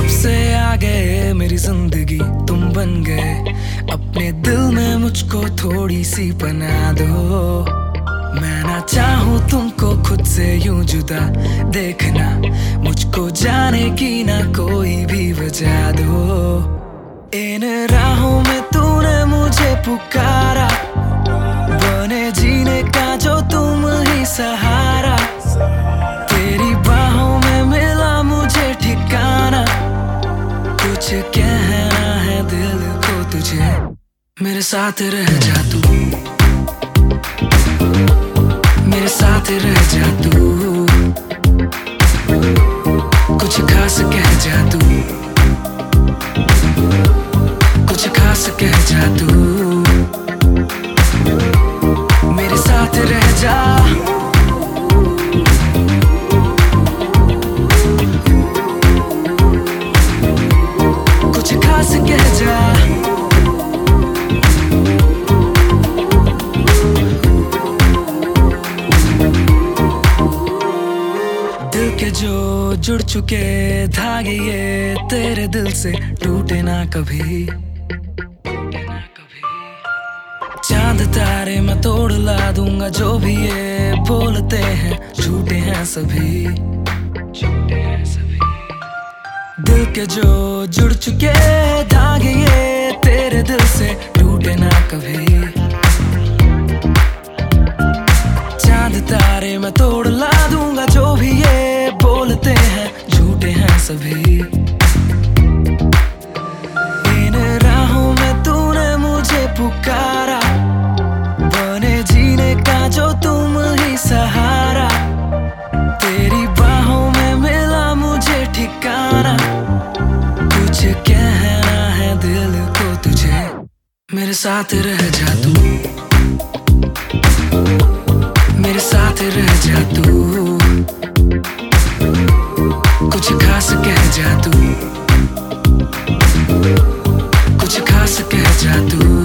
से आ गए मेरी जिंदगी तुम बन गए। अपने दिल में मुझको थोड़ी सी बना दो। मैं ना चाहूँ तुमको खुद से यूं जुदा देखना, मुझको जाने की ना कोई भी वजह दो। इन राहों में तूने मुझे पुकारा, बने जीने का जो तुम ही सहारा। तेरी बाहों में मिला मुझे ठिकाना, कुछ कहना है दिल को तुझे। मेरे साथ रह जा तू, मेरे साथ रह जा तू, कुछ खास कह जा तू, कुछ खास कह जा तू। मेरे साथ रह जा, कुछ खास कह जा। दिल के जो जुड़ चुके धागे ये तेरे दिल से टूटे ना कभी। चांद तारे मैं तोड़ ला दूंगा, जो भी ये बोलते हैं झूठे हैं सभी। दिल के जो जुड़ चुके धागे ये तेरे दिल से टूटे ना कभी। चांद तारे मैं तोड़ ला दूंगा, जो भी ये बोलते हैं झूठे हैं सभी। इन राहों में तूने मुझे पुकारा, बने जीने का जो तुम ही सहारा। तेरी बाहों में मिला मुझे ठिकाना, कुछ कहना है दिल को तुझे। मेरे साथ रह जा तू, मेरे साथ रह जा तू, कुछ खास कह जा तू, कुछ खास कह जा तू।